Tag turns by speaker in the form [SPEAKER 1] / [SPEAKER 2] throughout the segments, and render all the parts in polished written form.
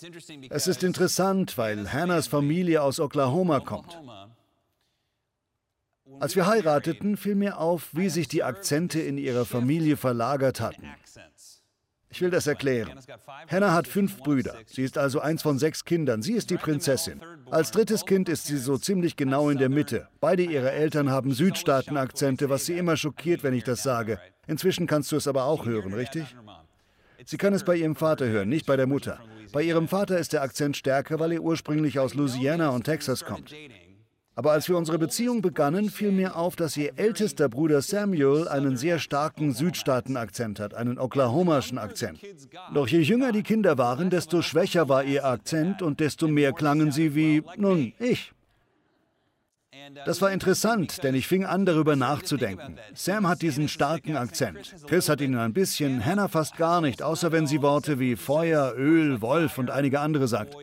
[SPEAKER 1] Es ist interessant, weil Hannahs Familie aus Oklahoma kommt. Als wir heirateten, fiel mir auf, wie sich die Akzente in ihrer Familie verlagert hatten. Ich will das erklären. Hannah hat 5 Brüder. Sie ist also eins von 6 Kindern. Sie ist die Prinzessin. Als drittes Kind ist sie so ziemlich genau in der Mitte. Beide ihrer Eltern haben Südstaaten-Akzente, was sie immer schockiert, wenn ich das sage. Inzwischen kannst du es aber auch hören, richtig? Sie kann es bei ihrem Vater hören, nicht bei der Mutter. Bei ihrem Vater ist der Akzent stärker, weil er ursprünglich aus Louisiana und Texas kommt. Aber als wir unsere Beziehung begannen, fiel mir auf, dass ihr ältester Bruder Samuel einen sehr starken Südstaaten-Akzent hat, einen oklahomaschen Akzent. Doch je jünger die Kinder waren, desto schwächer war ihr Akzent und desto mehr klangen sie wie, nun, ich. Das war interessant, denn ich fing an, darüber nachzudenken. Sam hat diesen starken Akzent. Chris hat ihn ein bisschen, Hannah fast gar nicht, außer wenn sie Worte wie Feuer, Öl, Wolf und einige andere sagt.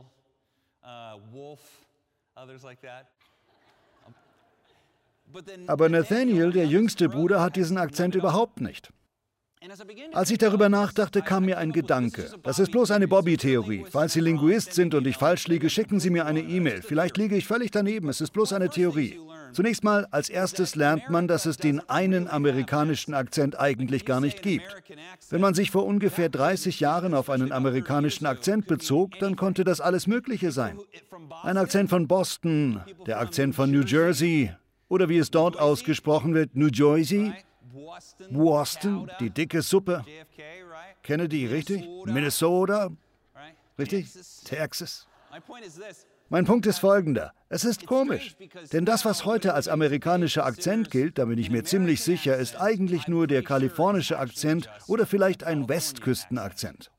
[SPEAKER 1] Aber Nathaniel, der jüngste Bruder, hat diesen Akzent überhaupt nicht. Als ich darüber nachdachte, kam mir ein Gedanke. Das ist bloß eine Bobby-Theorie. Falls Sie Linguist sind und ich falsch liege, schicken Sie mir eine E-Mail. Vielleicht liege ich völlig daneben, es ist bloß eine Theorie. Zunächst mal, als erstes lernt man, dass es den einen amerikanischen Akzent eigentlich gar nicht gibt. Wenn man sich vor ungefähr 30 Jahren auf einen amerikanischen Akzent bezog, dann konnte das alles Mögliche sein. Ein Akzent von Boston, der Akzent von New Jersey oder wie es dort ausgesprochen wird, New Jersey, Boston, die dicke Suppe, Kennedy, richtig? Minnesota, richtig? Texas. Mein Punkt ist folgender. Es ist komisch, denn das, was heute als amerikanischer Akzent gilt, da bin ich mir ziemlich sicher, ist eigentlich nur der kalifornische Akzent oder vielleicht ein Westküstenakzent.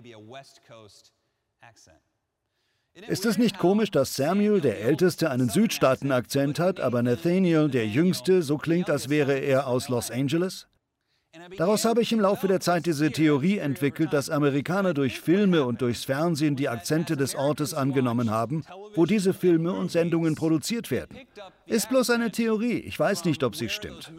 [SPEAKER 1] Ist es nicht komisch, dass Samuel, der Älteste, einen Südstaaten-Akzent hat, aber Nathaniel, der Jüngste, so klingt, als wäre er aus Los Angeles? Daraus habe ich im Laufe der Zeit diese Theorie entwickelt, dass Amerikaner durch Filme und durchs Fernsehen die Akzente des Ortes angenommen haben, wo diese Filme und Sendungen produziert werden. Ist bloß eine Theorie, ich weiß nicht, ob sie stimmt.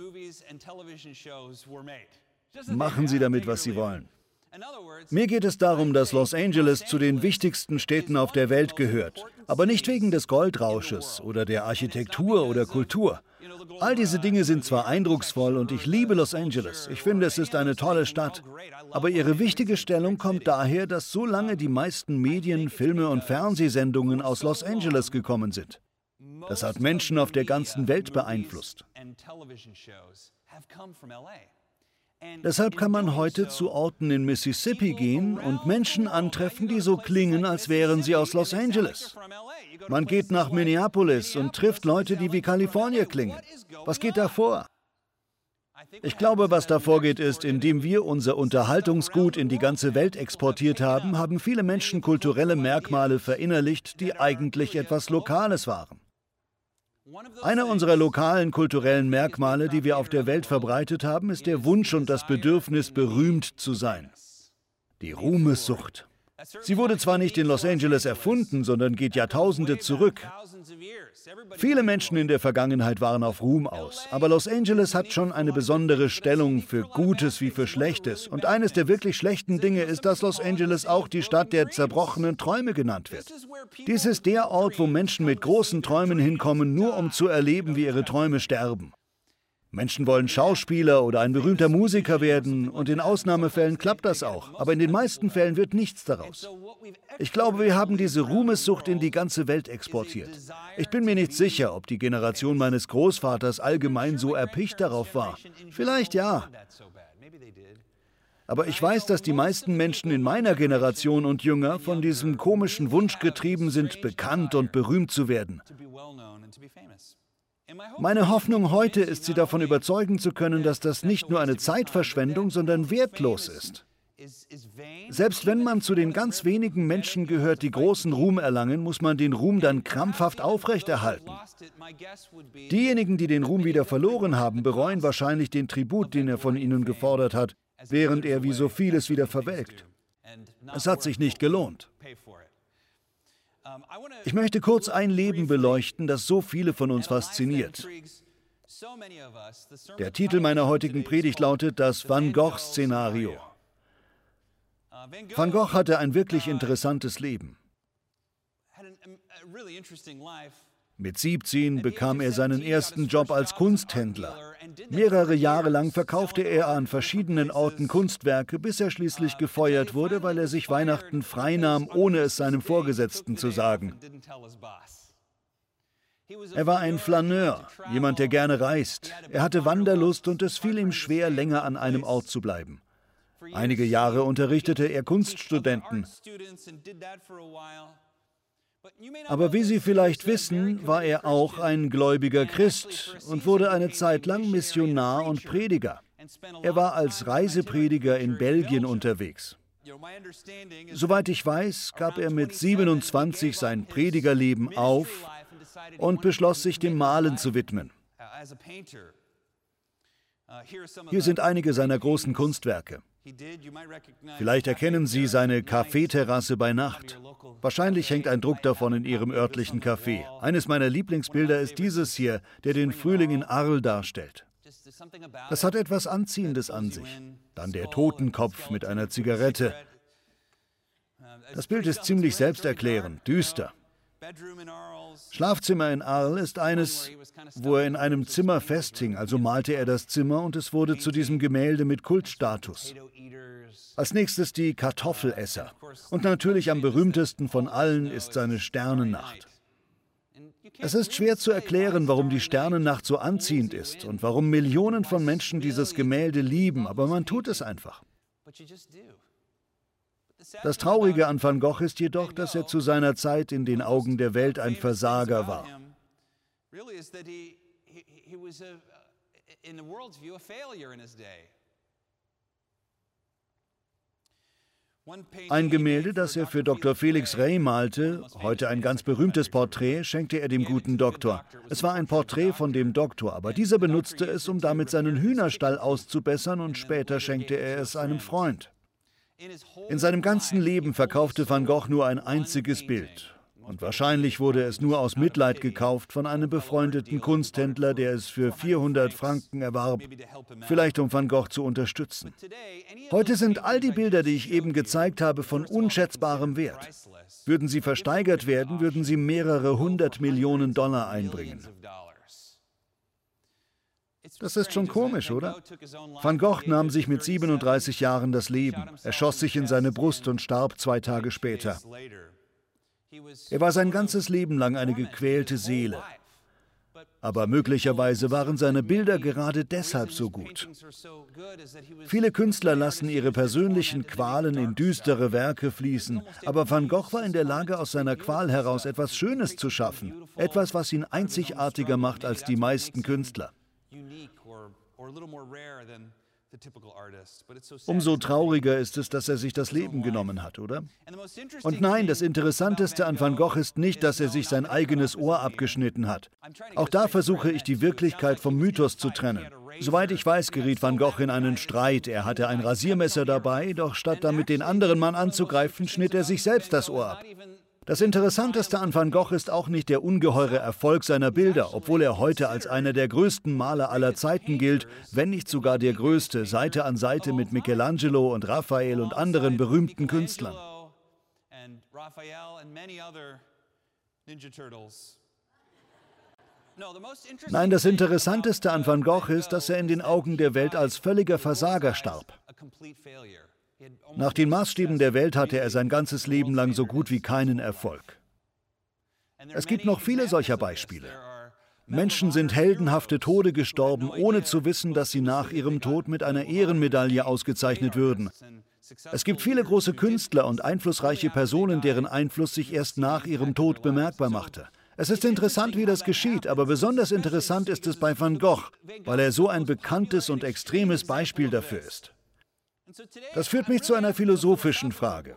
[SPEAKER 1] Machen Sie damit, was Sie wollen. Mir geht es darum, dass Los Angeles zu den wichtigsten Städten auf der Welt gehört, aber nicht wegen des Goldrausches oder der Architektur oder Kultur. All diese Dinge sind zwar eindrucksvoll und ich liebe Los Angeles, ich finde, es ist eine tolle Stadt, aber ihre wichtige Stellung kommt daher, dass so lange die meisten Medien, Filme und Fernsehsendungen aus Los Angeles gekommen sind. Das hat Menschen auf der ganzen Welt beeinflusst. Deshalb kann man heute zu Orten in Mississippi gehen und Menschen antreffen, die so klingen, als wären sie aus Los Angeles. Man geht nach Minneapolis und trifft Leute, die wie Kalifornier klingen. Was geht da vor? Ich glaube, was da vorgeht, ist, indem wir unser Unterhaltungsgut in die ganze Welt exportiert haben, haben viele Menschen kulturelle Merkmale verinnerlicht, die eigentlich etwas Lokales waren. Einer unserer lokalen kulturellen Merkmale, die wir auf der Welt verbreitet haben, ist der Wunsch und das Bedürfnis, berühmt zu sein. Die Ruhmessucht. Sie wurde zwar nicht in Los Angeles erfunden, sondern geht Jahrtausende zurück. Viele Menschen in der Vergangenheit waren auf Ruhm aus, aber Los Angeles hat schon eine besondere Stellung für Gutes wie für Schlechtes. Und eines der wirklich schlechten Dinge ist, dass Los Angeles auch die Stadt der zerbrochenen Träume genannt wird. Dies ist der Ort, wo Menschen mit großen Träumen hinkommen, nur um zu erleben, wie ihre Träume sterben. Menschen wollen Schauspieler oder ein berühmter Musiker werden und in Ausnahmefällen klappt das auch, aber in den meisten Fällen wird nichts daraus. Ich glaube, wir haben diese Ruhmessucht in die ganze Welt exportiert. Ich bin mir nicht sicher, ob die Generation meines Großvaters allgemein so erpicht darauf war. Vielleicht ja. Aber ich weiß, dass die meisten Menschen in meiner Generation und jünger von diesem komischen Wunsch getrieben sind, bekannt und berühmt zu werden. Meine Hoffnung heute ist, Sie davon überzeugen zu können, dass das nicht nur eine Zeitverschwendung, sondern wertlos ist. Selbst wenn man zu den ganz wenigen Menschen gehört, die großen Ruhm erlangen, muss man den Ruhm dann krampfhaft aufrechterhalten. Diejenigen, die den Ruhm wieder verloren haben, bereuen wahrscheinlich den Tribut, den er von ihnen gefordert hat, während er wie so vieles wieder verwelkt. Es hat sich nicht gelohnt. Ich möchte kurz ein Leben beleuchten, das so viele von uns fasziniert. Der Titel meiner heutigen Predigt lautet Das Van Gogh-Szenario. Van Gogh hatte ein wirklich interessantes Leben. Mit 17 bekam er seinen ersten Job als Kunsthändler. Mehrere Jahre lang verkaufte er an verschiedenen Orten Kunstwerke, bis er schließlich gefeuert wurde, weil er sich Weihnachten freinahm, ohne es seinem Vorgesetzten zu sagen. Er war ein Flaneur, jemand, der gerne reist. Er hatte Wanderlust und es fiel ihm schwer, länger an einem Ort zu bleiben. Einige Jahre unterrichtete er Kunststudenten. Aber wie Sie vielleicht wissen, war er auch ein gläubiger Christ und wurde eine Zeit lang Missionar und Prediger. Er war als Reiseprediger in Belgien unterwegs. Soweit ich weiß, gab er mit 27 sein Predigerleben auf und beschloss, sich dem Malen zu widmen. Hier sind einige seiner großen Kunstwerke. Vielleicht erkennen Sie seine Kaffeeterrasse bei Nacht. Wahrscheinlich hängt ein Druck davon in Ihrem örtlichen Café. Eines meiner Lieblingsbilder ist dieses hier, der den Frühling in Arles darstellt. Das hat etwas Anziehendes an sich. Dann der Totenkopf mit einer Zigarette. Das Bild ist ziemlich selbsterklärend, düster. Schlafzimmer in Arles ist eines, wo er in einem Zimmer festhing, also malte er das Zimmer und es wurde zu diesem Gemälde mit Kultstatus. Als nächstes die Kartoffelesser. Und natürlich am berühmtesten von allen ist seine Sternennacht. Es ist schwer zu erklären, warum die Sternennacht so anziehend ist und warum Millionen von Menschen dieses Gemälde lieben, aber man tut es einfach. Das Traurige an Van Gogh ist jedoch, dass er zu seiner Zeit in den Augen der Welt ein Versager war. Ein Gemälde, das er für Dr. Felix Rey malte, heute ein ganz berühmtes Porträt, schenkte er dem guten Doktor. Es war ein Porträt von dem Doktor, aber dieser benutzte es, um damit seinen Hühnerstall auszubessern und später schenkte er es einem Freund. In seinem ganzen Leben verkaufte Van Gogh nur ein einziges Bild. Und wahrscheinlich wurde es nur aus Mitleid gekauft von einem befreundeten Kunsthändler, der es für 400 Franken erwarb, vielleicht um Van Gogh zu unterstützen. Heute sind all die Bilder, die ich eben gezeigt habe, von unschätzbarem Wert. Würden sie versteigert werden, würden sie mehrere 100 Millionen Dollar einbringen. Das ist schon komisch, oder? Van Gogh nahm sich mit 37 Jahren das Leben. Er schoss sich in seine Brust und starb 2 Tage später. Er war sein ganzes Leben lang eine gequälte Seele. Aber möglicherweise waren seine Bilder gerade deshalb so gut. Viele Künstler lassen ihre persönlichen Qualen in düstere Werke fließen, aber Van Gogh war in der Lage, aus seiner Qual heraus etwas Schönes zu schaffen, etwas, was ihn einzigartiger macht als die meisten Künstler. Umso trauriger ist es, dass er sich das Leben genommen hat, oder? Und nein, das Interessanteste an Van Gogh ist nicht, dass er sich sein eigenes Ohr abgeschnitten hat. Auch da versuche ich, die Wirklichkeit vom Mythos zu trennen. Soweit ich weiß, geriet Van Gogh in einen Streit. Er hatte ein Rasiermesser dabei, doch statt damit den anderen Mann anzugreifen, schnitt er sich selbst das Ohr ab. Das Interessanteste an Van Gogh ist auch nicht der ungeheure Erfolg seiner Bilder, obwohl er heute als einer der größten Maler aller Zeiten gilt, wenn nicht sogar der größte, Seite an Seite mit Michelangelo und Raphael und anderen berühmten Künstlern. Nein, das Interessanteste an Van Gogh ist, dass er in den Augen der Welt als völliger Versager starb. Nach den Maßstäben der Welt hatte er sein ganzes Leben lang so gut wie keinen Erfolg. Es gibt noch viele solcher Beispiele. Menschen sind heldenhafte Tode gestorben, ohne zu wissen, dass sie nach ihrem Tod mit einer Ehrenmedaille ausgezeichnet würden. Es gibt viele große Künstler und einflussreiche Personen, deren Einfluss sich erst nach ihrem Tod bemerkbar machte. Es ist interessant, wie das geschieht, aber besonders interessant ist es bei Van Gogh, weil er so ein bekanntes und extremes Beispiel dafür ist. Das führt mich zu einer philosophischen Frage.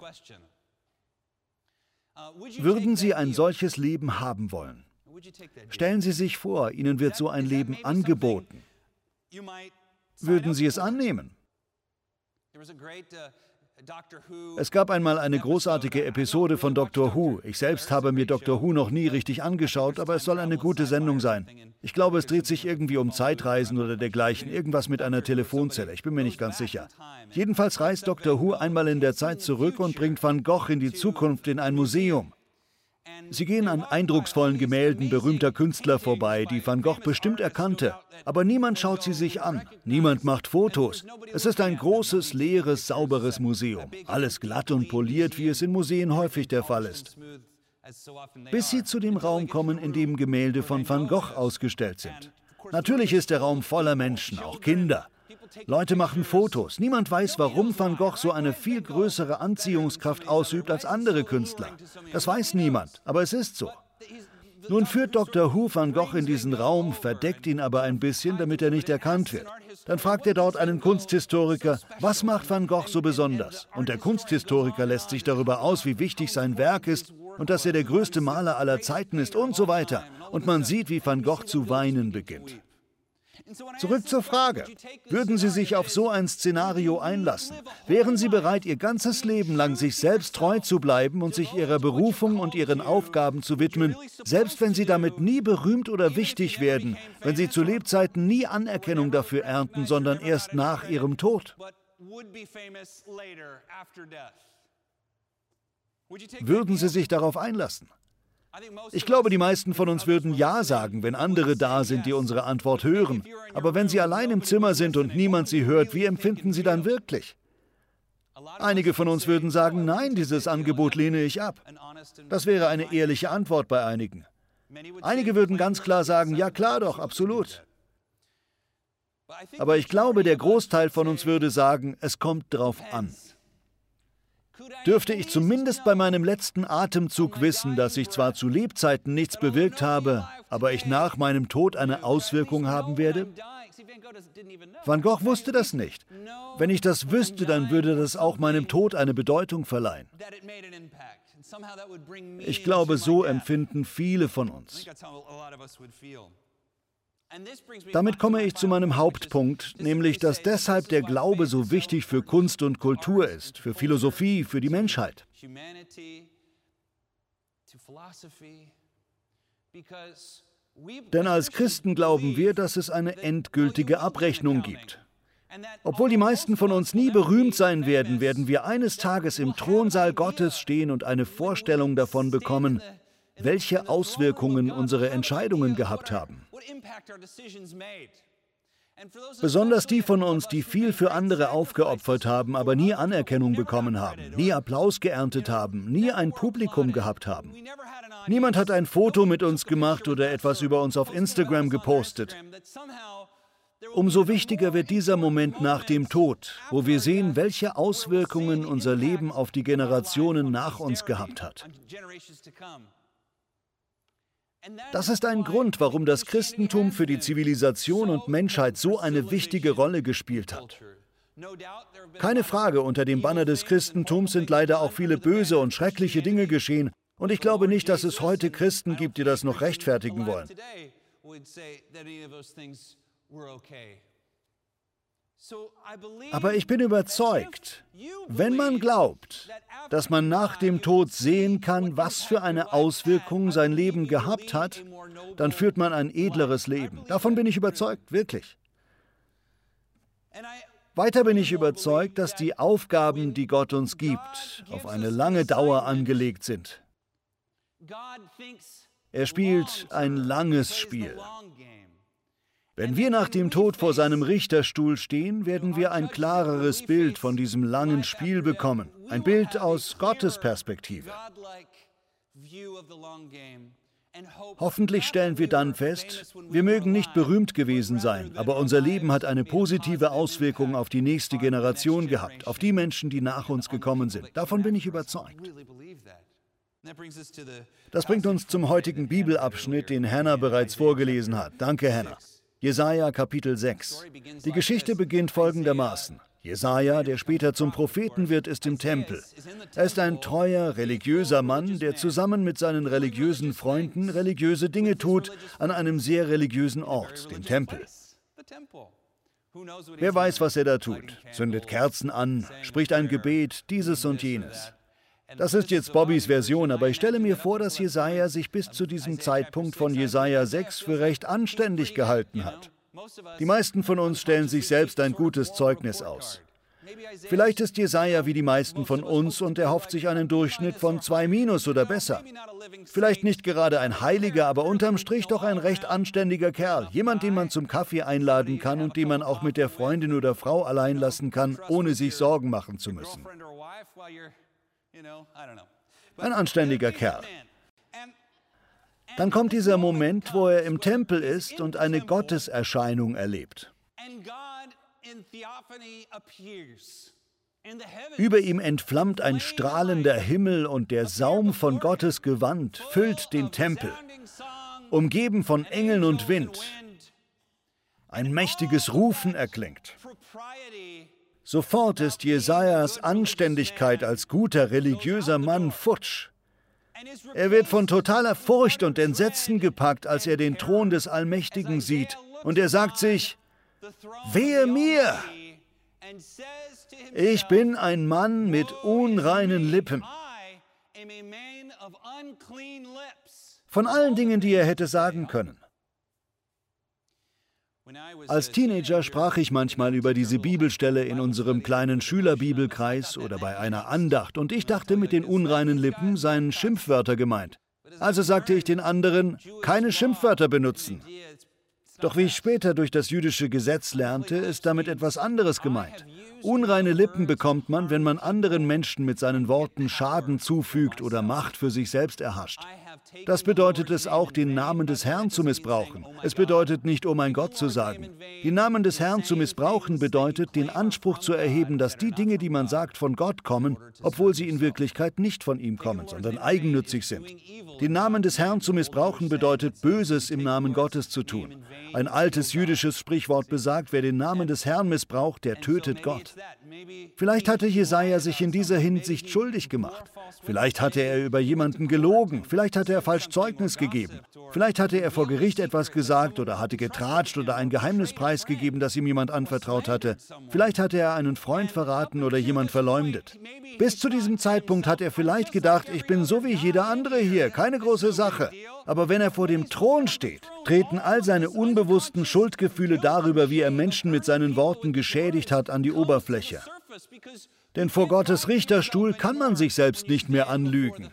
[SPEAKER 1] Würden Sie ein solches Leben haben wollen? Stellen Sie sich vor, Ihnen wird so ein Leben angeboten. Würden Sie es annehmen? Es gab einmal eine großartige Episode von Dr. Who. Ich selbst habe mir Dr. Who noch nie richtig angeschaut, aber es soll eine gute Sendung sein. Ich glaube, es dreht sich irgendwie um Zeitreisen oder dergleichen, irgendwas mit einer Telefonzelle, ich bin mir nicht ganz sicher. Jedenfalls reist Dr. Who einmal in der Zeit zurück und bringt Van Gogh in die Zukunft in ein Museum. Sie gehen an eindrucksvollen Gemälden berühmter Künstler vorbei, die Van Gogh bestimmt erkannte. Aber niemand schaut sie sich an, niemand macht Fotos. Es ist ein großes, leeres, sauberes Museum. Alles glatt und poliert, wie es in Museen häufig der Fall ist. Bis sie zu dem Raum kommen, in dem Gemälde von Van Gogh ausgestellt sind. Natürlich ist der Raum voller Menschen, auch Kinder. Leute machen Fotos. Niemand weiß, warum Van Gogh so eine viel größere Anziehungskraft ausübt als andere Künstler. Das weiß niemand, aber es ist so. Nun führt Dr. Who Van Gogh in diesen Raum, verdeckt ihn aber ein bisschen, damit er nicht erkannt wird. Dann fragt er dort einen Kunsthistoriker, was macht Van Gogh so besonders? Und der Kunsthistoriker lässt sich darüber aus, wie wichtig sein Werk ist und dass er der größte Maler aller Zeiten ist und so weiter. Und man sieht, wie Van Gogh zu weinen beginnt. Zurück zur Frage. Würden Sie sich auf so ein Szenario einlassen? Wären Sie bereit, Ihr ganzes Leben lang sich selbst treu zu bleiben und sich Ihrer Berufung und Ihren Aufgaben zu widmen, selbst wenn Sie damit nie berühmt oder wichtig werden, wenn Sie zu Lebzeiten nie Anerkennung dafür ernten, sondern erst nach Ihrem Tod? Würden Sie sich darauf einlassen? Ich glaube, die meisten von uns würden Ja sagen, wenn andere da sind, die unsere Antwort hören. Aber wenn Sie allein im Zimmer sind und niemand Sie hört, wie empfinden Sie dann wirklich? Einige von uns würden sagen, nein, dieses Angebot lehne ich ab. Das wäre eine ehrliche Antwort bei einigen. Einige würden ganz klar sagen, ja klar doch, absolut. Aber ich glaube, der Großteil von uns würde sagen, es kommt drauf an. Dürfte ich zumindest bei meinem letzten Atemzug wissen, dass ich zwar zu Lebzeiten nichts bewirkt habe, aber ich nach meinem Tod eine Auswirkung haben werde? Van Gogh wusste das nicht. Wenn ich das wüsste, dann würde das auch meinem Tod eine Bedeutung verleihen. Ich glaube, so empfinden viele von uns. Damit komme ich zu meinem Hauptpunkt, nämlich, dass deshalb der Glaube so wichtig für Kunst und Kultur ist, für Philosophie, für die Menschheit. Denn als Christen glauben wir, dass es eine endgültige Abrechnung gibt. Obwohl die meisten von uns nie berühmt sein werden, werden wir eines Tages im Thronsaal Gottes stehen und eine Vorstellung davon bekommen, welche Auswirkungen unsere Entscheidungen gehabt haben. Besonders die von uns, die viel für andere aufgeopfert haben, aber nie Anerkennung bekommen haben, nie Applaus geerntet haben, nie ein Publikum gehabt haben. Niemand hat ein Foto mit uns gemacht oder etwas über uns auf Instagram gepostet. Umso wichtiger wird dieser Moment nach dem Tod, wo wir sehen, welche Auswirkungen unser Leben auf die Generationen nach uns gehabt hat. Das ist ein Grund, warum das Christentum für die Zivilisation und Menschheit so eine wichtige Rolle gespielt hat. Keine Frage, unter dem Banner des Christentums sind leider auch viele böse und schreckliche Dinge geschehen. Und ich glaube nicht, dass es heute Christen gibt, die das noch rechtfertigen wollen. Aber ich bin überzeugt, wenn man glaubt, dass man nach dem Tod sehen kann, was für eine Auswirkung sein Leben gehabt hat, dann führt man ein edleres Leben. Davon bin ich überzeugt, wirklich. Weiter bin ich überzeugt, dass die Aufgaben, die Gott uns gibt, auf eine lange Dauer angelegt sind. Er spielt ein langes Spiel. Wenn wir nach dem Tod vor seinem Richterstuhl stehen, werden wir ein klareres Bild von diesem langen Spiel bekommen. Ein Bild aus Gottes Perspektive. Hoffentlich stellen wir dann fest, wir mögen nicht berühmt gewesen sein, aber unser Leben hat eine positive Auswirkung auf die nächste Generation gehabt, auf die Menschen, die nach uns gekommen sind. Davon bin ich überzeugt. Das bringt uns zum heutigen Bibelabschnitt, den Hannah bereits vorgelesen hat. Danke, Hannah. Jesaja Kapitel 6. Die Geschichte beginnt folgendermaßen. Jesaja, der später zum Propheten wird, ist im Tempel. Er ist ein treuer, religiöser Mann, der zusammen mit seinen religiösen Freunden religiöse Dinge tut an einem sehr religiösen Ort, dem Tempel. Wer weiß, was er da tut. Zündet Kerzen an, spricht ein Gebet, dieses und jenes. Das ist jetzt Bobbys Version, aber ich stelle mir vor, dass Jesaja sich bis zu diesem Zeitpunkt von Jesaja 6 für recht anständig gehalten hat. Die meisten von uns stellen sich selbst ein gutes Zeugnis aus. Vielleicht ist Jesaja wie die meisten von uns und er hofft sich einen Durchschnitt von 2- oder besser. Vielleicht nicht gerade ein Heiliger, aber unterm Strich doch ein recht anständiger Kerl. Jemand, den man zum Kaffee einladen kann und den man auch mit der Freundin oder Frau allein lassen kann, ohne sich Sorgen machen zu müssen. Ein anständiger Kerl. Dann kommt dieser Moment, wo er im Tempel ist und eine Gotteserscheinung erlebt. Über ihm entflammt ein strahlender Himmel und der Saum von Gottes Gewand füllt den Tempel, umgeben von Engeln und Wind. Ein mächtiges Rufen erklingt. Sofort ist Jesajas Anständigkeit als guter religiöser Mann futsch. Er wird von totaler Furcht und Entsetzen gepackt, als er den Thron des Allmächtigen sieht. Und er sagt sich, wehe mir! Ich bin ein Mann mit unreinen Lippen. Von allen Dingen, die er hätte sagen können. Als Teenager sprach ich manchmal über diese Bibelstelle in unserem kleinen Schülerbibelkreis oder bei einer Andacht und ich dachte, mit den unreinen Lippen seien Schimpfwörter gemeint. Also sagte ich den anderen, keine Schimpfwörter benutzen. Doch wie ich später durch das jüdische Gesetz lernte, ist damit etwas anderes gemeint. Unreine Lippen bekommt man, wenn man anderen Menschen mit seinen Worten Schaden zufügt oder Macht für sich selbst erhascht. Das bedeutet es auch, den Namen des Herrn zu missbrauchen. Es bedeutet nicht, oh mein Gott zu sagen. Den Namen des Herrn zu missbrauchen bedeutet, den Anspruch zu erheben, dass die Dinge, die man sagt, von Gott kommen, obwohl sie in Wirklichkeit nicht von ihm kommen, sondern eigennützig sind. Den Namen des Herrn zu missbrauchen bedeutet, Böses im Namen Gottes zu tun. Ein altes jüdisches Sprichwort besagt, wer den Namen des Herrn missbraucht, der tötet Gott. Vielleicht hatte Jesaja sich in dieser Hinsicht schuldig gemacht. Vielleicht hatte er über jemanden gelogen. Vielleicht hatte er falsch Zeugnis gegeben. Vielleicht hatte er vor Gericht etwas gesagt oder hatte getratscht oder ein Geheimnis preisgegeben, das ihm jemand anvertraut hatte. Vielleicht hatte er einen Freund verraten oder jemand verleumdet. Bis zu diesem Zeitpunkt hat er vielleicht gedacht, ich bin so wie jeder andere hier, keine große Sache. Aber wenn er vor dem Thron steht, treten all seine unbewussten Schuldgefühle darüber, wie er Menschen mit seinen Worten geschädigt hat, an die Oberfläche. Denn vor Gottes Richterstuhl kann man sich selbst nicht mehr anlügen.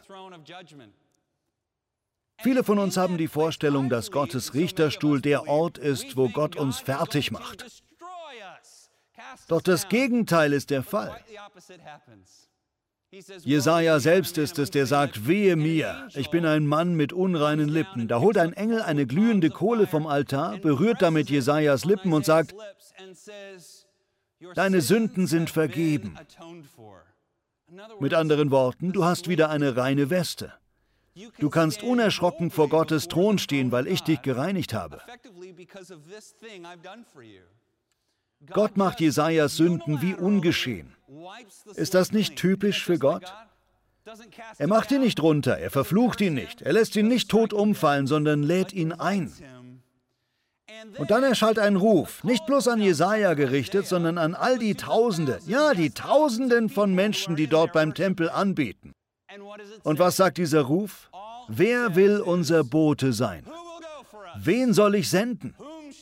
[SPEAKER 1] Viele von uns haben die Vorstellung, dass Gottes Richterstuhl der Ort ist, wo Gott uns fertig macht. Doch das Gegenteil ist der Fall. Jesaja selbst ist es, der sagt, wehe mir, ich bin ein Mann mit unreinen Lippen. Da holt ein Engel eine glühende Kohle vom Altar, berührt damit Jesajas Lippen und sagt, deine Sünden sind vergeben. Mit anderen Worten, du hast wieder eine reine Weste. Du kannst unerschrocken vor Gottes Thron stehen, weil ich dich gereinigt habe. Gott macht Jesajas Sünden wie ungeschehen. Ist das nicht typisch für Gott? Er macht ihn nicht runter, er verflucht ihn nicht, er lässt ihn nicht tot umfallen, sondern lädt ihn ein. Und dann erschallt ein Ruf, nicht bloß an Jesaja gerichtet, sondern an all die Tausende, ja, die Tausenden von Menschen, die dort beim Tempel anbeten. Und was sagt dieser Ruf? Wer will unser Bote sein? Wen soll ich senden?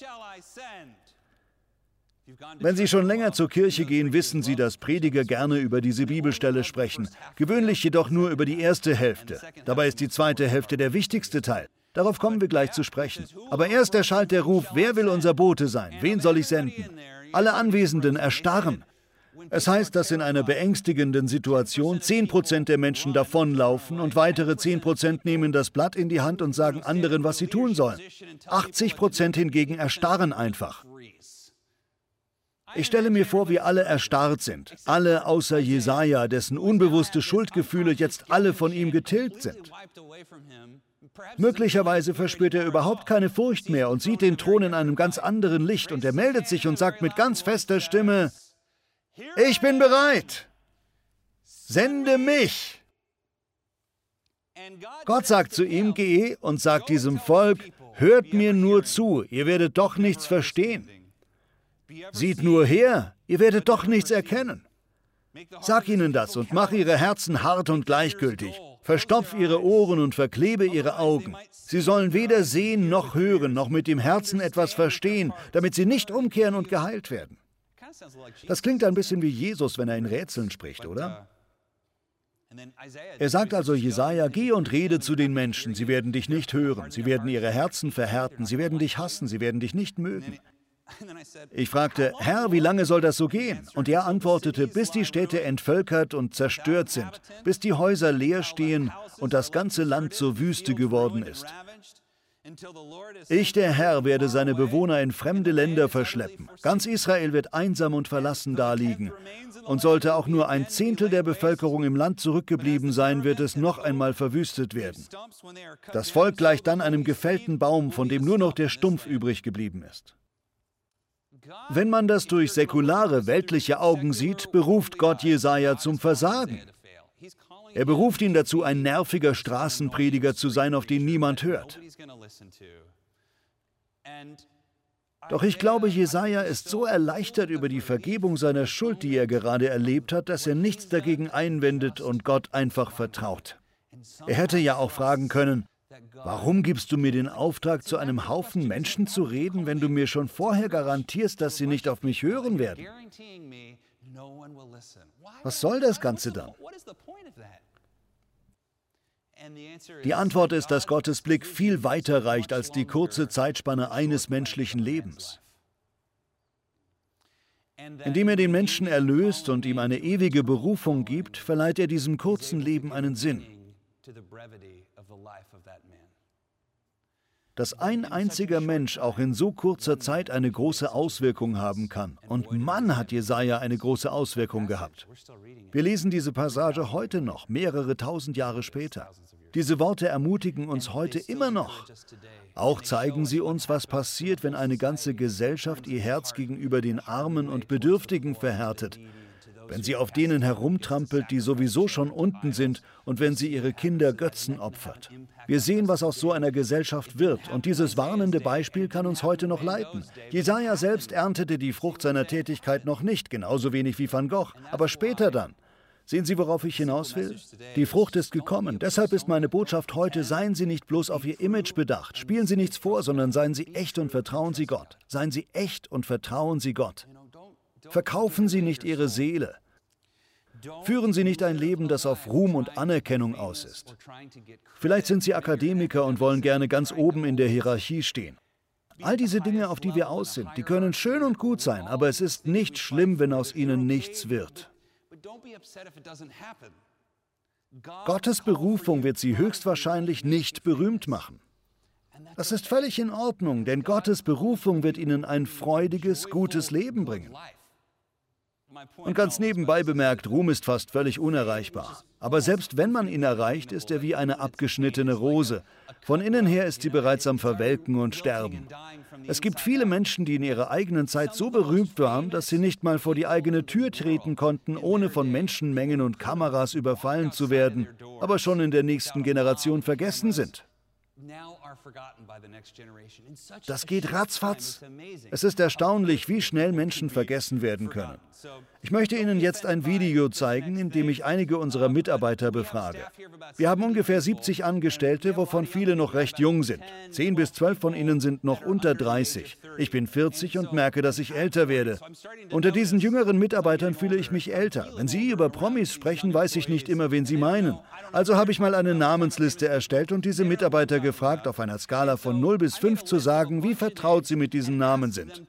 [SPEAKER 1] Wenn Sie schon länger zur Kirche gehen, wissen Sie, dass Prediger gerne über diese Bibelstelle sprechen, gewöhnlich jedoch nur über die erste Hälfte. Dabei ist die zweite Hälfte der wichtigste Teil. Darauf kommen wir gleich zu sprechen. Aber erst erschallt der Ruf, wer will unser Bote sein? Wen soll ich senden? Alle Anwesenden erstarren. Es heißt, dass in einer beängstigenden Situation 10% der Menschen davonlaufen und weitere 10% nehmen das Blatt in die Hand und sagen anderen, was sie tun sollen. 80% hingegen erstarren einfach. Ich stelle mir vor, wie alle erstarrt sind. Alle außer Jesaja, dessen unbewusste Schuldgefühle jetzt alle von ihm getilgt sind. Möglicherweise verspürt er überhaupt keine Furcht mehr und sieht den Thron in einem ganz anderen Licht und er meldet sich und sagt mit ganz fester Stimme, ich bin bereit. Sende mich. Gott sagt zu ihm, geh und sag diesem Volk, hört mir nur zu, ihr werdet doch nichts verstehen. Seht nur her, ihr werdet doch nichts erkennen. Sag ihnen das und mach ihre Herzen hart und gleichgültig. Verstopf ihre Ohren und verklebe ihre Augen. Sie sollen weder sehen noch hören, noch mit dem Herzen etwas verstehen, damit sie nicht umkehren und geheilt werden. Das klingt ein bisschen wie Jesus, wenn er in Rätseln spricht, oder? Er sagt also Jesaja, geh und rede zu den Menschen, sie werden dich nicht hören, sie werden ihre Herzen verhärten, sie werden dich hassen, sie werden dich nicht mögen. Ich fragte, Herr, wie lange soll das so gehen? Und er antwortete, bis die Städte entvölkert und zerstört sind, bis die Häuser leer stehen und das ganze Land zur Wüste geworden ist. Ich, der Herr, werde seine Bewohner in fremde Länder verschleppen. Ganz Israel wird einsam und verlassen daliegen. Und sollte auch nur ein Zehntel der Bevölkerung im Land zurückgeblieben sein, wird es noch einmal verwüstet werden. Das Volk gleicht dann einem gefällten Baum, von dem nur noch der Stumpf übrig geblieben ist. Wenn man das durch säkulare, weltliche Augen sieht, beruft Gott Jesaja zum Versagen. Er beruft ihn dazu, ein nerviger Straßenprediger zu sein, auf den niemand hört. Doch ich glaube, Jesaja ist so erleichtert über die Vergebung seiner Schuld, die er gerade erlebt hat, dass er nichts dagegen einwendet und Gott einfach vertraut. Er hätte ja auch fragen können, warum gibst du mir den Auftrag, zu einem Haufen Menschen zu reden, wenn du mir schon vorher garantierst, dass sie nicht auf mich hören werden? Was soll das Ganze dann? Die Antwort ist, dass Gottes Blick viel weiter reicht als die kurze Zeitspanne eines menschlichen Lebens. Indem er den Menschen erlöst und ihm eine ewige Berufung gibt, verleiht er diesem kurzen Leben einen Sinn. Dass ein einziger Mensch auch in so kurzer Zeit eine große Auswirkung haben kann. Und Mann, hat Jesaja eine große Auswirkung gehabt. Wir lesen diese Passage heute noch, mehrere tausend Jahre später. Diese Worte ermutigen uns heute immer noch. Auch zeigen sie uns, was passiert, wenn eine ganze Gesellschaft ihr Herz gegenüber den Armen und Bedürftigen verhärtet, wenn sie auf denen herumtrampelt, die sowieso schon unten sind, und wenn sie ihre Kinder Götzen opfert. Wir sehen, was aus so einer Gesellschaft wird, und dieses warnende Beispiel kann uns heute noch leiten. Jesaja selbst erntete die Frucht seiner Tätigkeit noch nicht, genauso wenig wie Van Gogh, aber später dann. Sehen Sie, worauf ich hinaus will? Die Frucht ist gekommen. Deshalb ist meine Botschaft heute, seien Sie nicht bloß auf Ihr Image bedacht. Spielen Sie nichts vor, sondern seien Sie echt und vertrauen Sie Gott. Seien Sie echt und vertrauen Sie Gott. Verkaufen Sie nicht Ihre Seele. Führen Sie nicht ein Leben, das auf Ruhm und Anerkennung aus ist. Vielleicht sind Sie Akademiker und wollen gerne ganz oben in der Hierarchie stehen. All diese Dinge, auf die wir aus sind, die können schön und gut sein, aber es ist nicht schlimm, wenn aus ihnen nichts wird. Gottes Berufung wird Sie höchstwahrscheinlich nicht berühmt machen. Das ist völlig in Ordnung, denn Gottes Berufung wird Ihnen ein freudiges, gutes Leben bringen. Und ganz nebenbei bemerkt, Ruhm ist fast völlig unerreichbar. Aber selbst wenn man ihn erreicht, ist er wie eine abgeschnittene Rose. Von innen her ist sie bereits am Verwelken und Sterben. Es gibt viele Menschen, die in ihrer eigenen Zeit so berühmt waren, dass sie nicht mal vor die eigene Tür treten konnten, ohne von Menschenmengen und Kameras überfallen zu werden, aber schon in der nächsten Generation vergessen sind. Das geht ratzfatz. Es ist erstaunlich, wie schnell Menschen vergessen werden können. Ich möchte Ihnen jetzt ein Video zeigen, in dem ich einige unserer Mitarbeiter befrage. Wir haben ungefähr 70 Angestellte, wovon viele noch recht jung sind. 10 bis 12 von ihnen sind noch unter 30. Ich bin 40 und merke, dass ich älter werde. Unter diesen jüngeren Mitarbeitern fühle ich mich älter. Wenn Sie über Promis sprechen, weiß ich nicht immer, wen Sie meinen. Also habe ich mal eine Namensliste erstellt und diese Mitarbeiter gefragt, auf einer Skala von 0 bis 5 zu sagen, wie vertraut sie mit diesen Namen sind.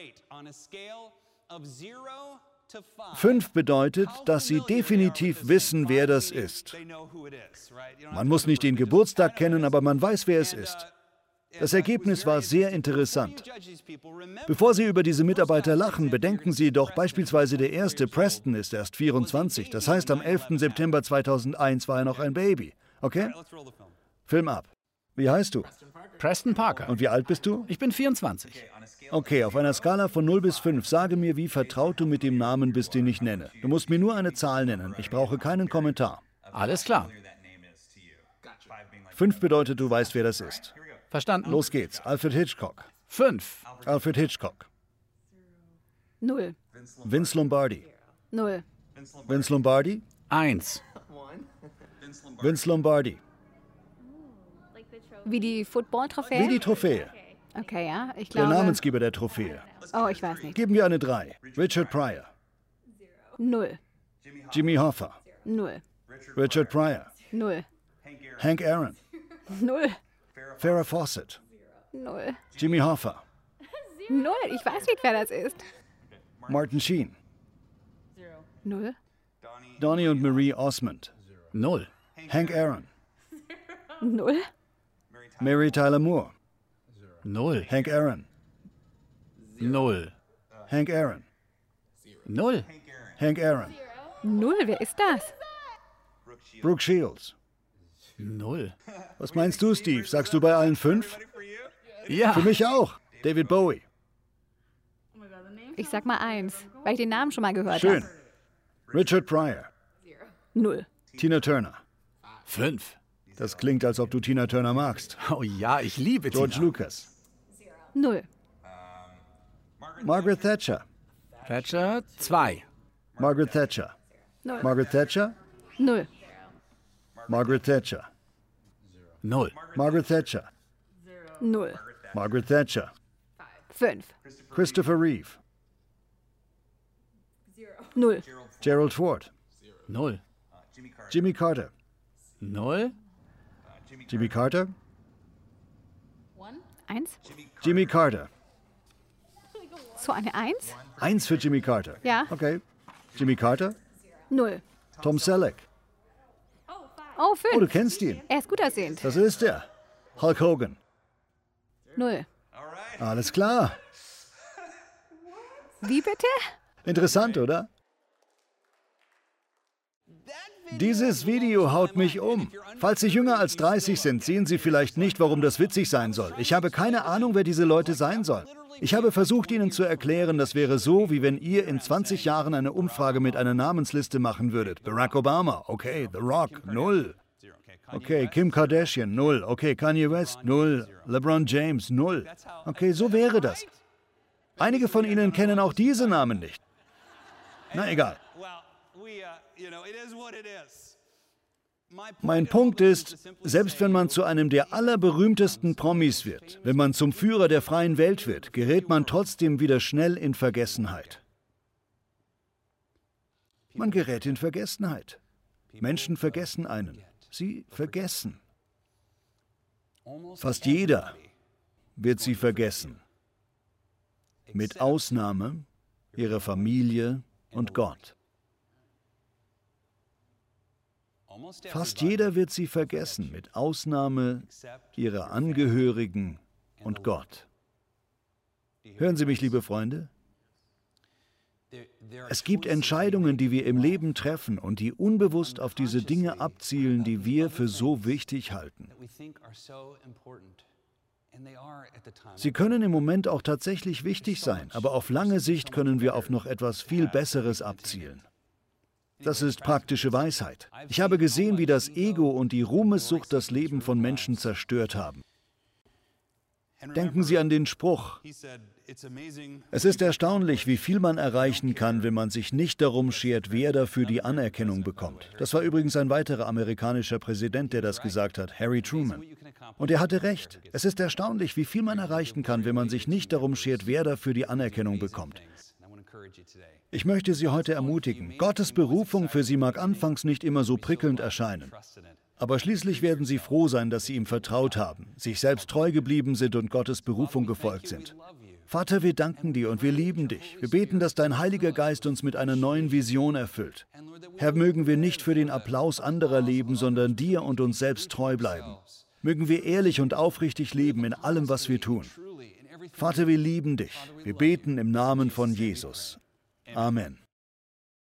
[SPEAKER 1] 5 bedeutet, dass sie definitiv wissen, wer das ist. Man muss nicht den Geburtstag kennen, aber man weiß, wer es ist. Das Ergebnis war sehr interessant. Bevor Sie über diese Mitarbeiter lachen, bedenken Sie doch beispielsweise der erste, Preston, ist erst 24. Das heißt, am 11. September 2001 war er noch ein Baby. Okay? Film ab. Wie heißt du?
[SPEAKER 2] Preston Parker.
[SPEAKER 1] Und wie alt bist du?
[SPEAKER 2] Ich bin 24.
[SPEAKER 1] Okay, auf einer Skala von 0 bis 5, sage mir, wie vertraut du mit dem Namen bist, den ich nenne. Du musst mir nur eine Zahl nennen. Ich brauche keinen Kommentar.
[SPEAKER 2] Alles klar.
[SPEAKER 1] 5 bedeutet, du weißt, wer das ist.
[SPEAKER 2] Verstanden.
[SPEAKER 1] Los geht's. Alfred Hitchcock.
[SPEAKER 2] 5.
[SPEAKER 1] Alfred Hitchcock.
[SPEAKER 3] 0.
[SPEAKER 1] Vince Lombardi.
[SPEAKER 3] 0.
[SPEAKER 1] Vince Lombardi.
[SPEAKER 2] 1.
[SPEAKER 1] Vince Lombardi.
[SPEAKER 3] Wie die Football-Trophäe?
[SPEAKER 1] Wie die Trophäe.
[SPEAKER 3] Okay, ja. Ich
[SPEAKER 1] Der
[SPEAKER 3] glaube...
[SPEAKER 1] Namensgeber der Trophäe.
[SPEAKER 3] Oh, ich weiß nicht.
[SPEAKER 1] Geben wir eine 3. Richard Pryor.
[SPEAKER 3] 0.
[SPEAKER 1] Jimmy Hoffa.
[SPEAKER 3] 0.
[SPEAKER 1] Richard Pryor.
[SPEAKER 3] 0.
[SPEAKER 1] Hank Aaron.
[SPEAKER 3] 0.
[SPEAKER 1] Farrah Fawcett.
[SPEAKER 3] 0.
[SPEAKER 1] Jimmy Hoffa.
[SPEAKER 3] 0. Ich weiß nicht, wer das ist.
[SPEAKER 1] Martin Sheen.
[SPEAKER 3] 0.
[SPEAKER 1] Donnie und Marie Osmond.
[SPEAKER 2] 0.
[SPEAKER 1] Hank Aaron.
[SPEAKER 3] 0.
[SPEAKER 1] Mary Tyler Moore.
[SPEAKER 2] 0.
[SPEAKER 1] Hank Aaron.
[SPEAKER 2] 0.
[SPEAKER 1] Hank Aaron.
[SPEAKER 2] 0.
[SPEAKER 1] Hank Aaron.
[SPEAKER 3] 0. Wer ist das?
[SPEAKER 1] Brooke Shields.
[SPEAKER 2] 0.
[SPEAKER 1] Was meinst du, Steve? Sagst du bei allen 5?
[SPEAKER 2] Ja.
[SPEAKER 1] Für mich auch. David Bowie.
[SPEAKER 3] Ich sag mal 1, weil ich den Namen schon mal gehört
[SPEAKER 1] Schön.
[SPEAKER 3] habe.
[SPEAKER 1] Richard Pryor.
[SPEAKER 3] 0.
[SPEAKER 1] Tina Turner.
[SPEAKER 2] 5.
[SPEAKER 1] Das klingt, als ob du Tina Turner magst.
[SPEAKER 2] Oh ja, ich liebe
[SPEAKER 1] George
[SPEAKER 2] Tina.
[SPEAKER 1] Lucas.
[SPEAKER 3] 0.
[SPEAKER 1] Margaret Thatcher.
[SPEAKER 2] Thatcher 2.
[SPEAKER 1] Margaret Thatcher.
[SPEAKER 3] 0.
[SPEAKER 1] Margaret Thatcher.
[SPEAKER 3] 0.
[SPEAKER 1] Margaret Thatcher.
[SPEAKER 2] 0.
[SPEAKER 1] Margaret Thatcher.
[SPEAKER 3] 0.
[SPEAKER 1] Margaret Thatcher.
[SPEAKER 3] 5.
[SPEAKER 1] Christopher Reeve.
[SPEAKER 3] 0.
[SPEAKER 1] Gerald Ford.
[SPEAKER 2] 0.
[SPEAKER 1] Jimmy Carter.
[SPEAKER 2] 0.
[SPEAKER 1] Jimmy Carter.
[SPEAKER 3] 1.
[SPEAKER 1] Jimmy Carter.
[SPEAKER 3] So eine 1?
[SPEAKER 1] 1 für Jimmy Carter.
[SPEAKER 3] Ja.
[SPEAKER 1] Okay. Jimmy Carter.
[SPEAKER 3] 0.
[SPEAKER 1] Tom Selleck.
[SPEAKER 3] Oh, 5.
[SPEAKER 1] Oh, du kennst ihn.
[SPEAKER 3] Er ist gut aussehend.
[SPEAKER 1] Das ist er. Hulk Hogan.
[SPEAKER 3] 0.
[SPEAKER 1] Alles klar.
[SPEAKER 3] Wie bitte?
[SPEAKER 1] Interessant, oder? Dieses Video haut mich um. Falls Sie jünger als 30 sind, sehen Sie vielleicht nicht, warum das witzig sein soll. Ich habe keine Ahnung, wer diese Leute sein sollen. Ich habe versucht, Ihnen zu erklären, das wäre so, wie wenn ihr in 20 Jahren eine Umfrage mit einer Namensliste machen würdet. Barack Obama, okay, The Rock, 0. Okay, Kim Kardashian, 0. Okay, Kanye West, 0. LeBron James, 0. Okay, so wäre das. Einige von Ihnen kennen auch diese Namen nicht. Na egal. Mein Punkt ist, selbst wenn man zu einem der allerberühmtesten Promis wird, wenn man zum Führer der freien Welt wird, gerät man trotzdem wieder schnell in Vergessenheit. Man gerät in Vergessenheit. Menschen vergessen einen. Sie vergessen. Fast jeder wird sie vergessen. Mit Ausnahme ihrer Familie und Gott. Fast jeder wird sie vergessen, mit Ausnahme ihrer Angehörigen und Gott. Hören Sie mich, liebe Freunde? Es gibt Entscheidungen, die wir im Leben treffen und die unbewusst auf diese Dinge abzielen, die wir für so wichtig halten. Sie können im Moment auch tatsächlich wichtig sein, aber auf lange Sicht können wir auf noch etwas viel Besseres abzielen. Das ist praktische Weisheit. Ich habe gesehen, wie das Ego und die Ruhmessucht das Leben von Menschen zerstört haben. Denken Sie an den Spruch: Es ist erstaunlich, wie viel man erreichen kann, wenn man sich nicht darum schert, wer dafür die Anerkennung bekommt. Das war übrigens ein weiterer amerikanischer Präsident, der das gesagt hat, Harry Truman. Und er hatte recht. Es ist erstaunlich, wie viel man erreichen kann, wenn man sich nicht darum schert, wer dafür die Anerkennung bekommt. Ich möchte Sie heute ermutigen. Gottes Berufung für Sie mag anfangs nicht immer so prickelnd erscheinen. Aber schließlich werden Sie froh sein, dass Sie ihm vertraut haben, sich selbst treu geblieben sind und Gottes Berufung gefolgt sind. Vater, wir danken dir und wir lieben dich. Wir beten, dass dein Heiliger Geist uns mit einer neuen Vision erfüllt. Herr, mögen wir nicht für den Applaus anderer leben, sondern dir und uns selbst treu bleiben. Mögen wir ehrlich und aufrichtig leben in allem, was wir tun. Vater, wir lieben dich. Wir beten im Namen von Jesus. Amen.